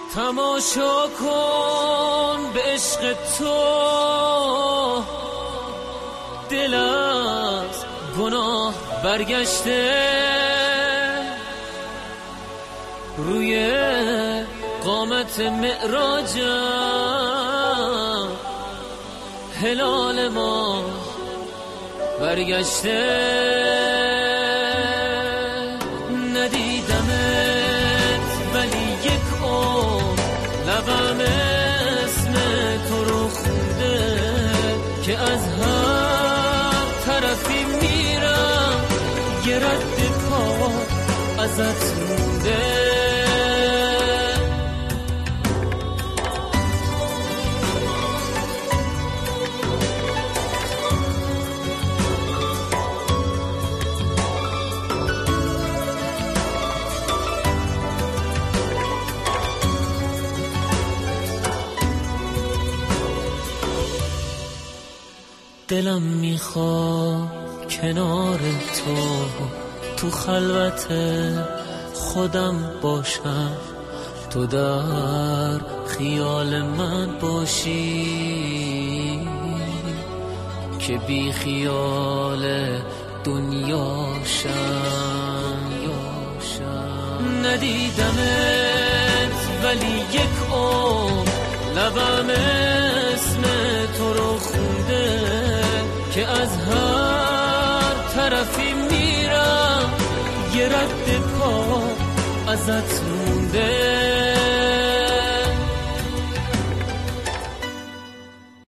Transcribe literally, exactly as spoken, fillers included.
تماشا کن به عشق تو، دل از گناه برگشته، روی قامت معراجم هلال ما برگشته. ندیدمت ولی یک عمر لبم اسم تو رو خونده، که از هر طرفی میرم یه رد پا ازت مونده. دلم میخواد کنار تو تو خلوت خودم باشم، تو در خیال من باشی، که بی خیال دنیا شم. ندیدمت ولی یک عمر لبم اسم تو رو خونده، که از هر طرفی میرم یه رد پا ازت مونده.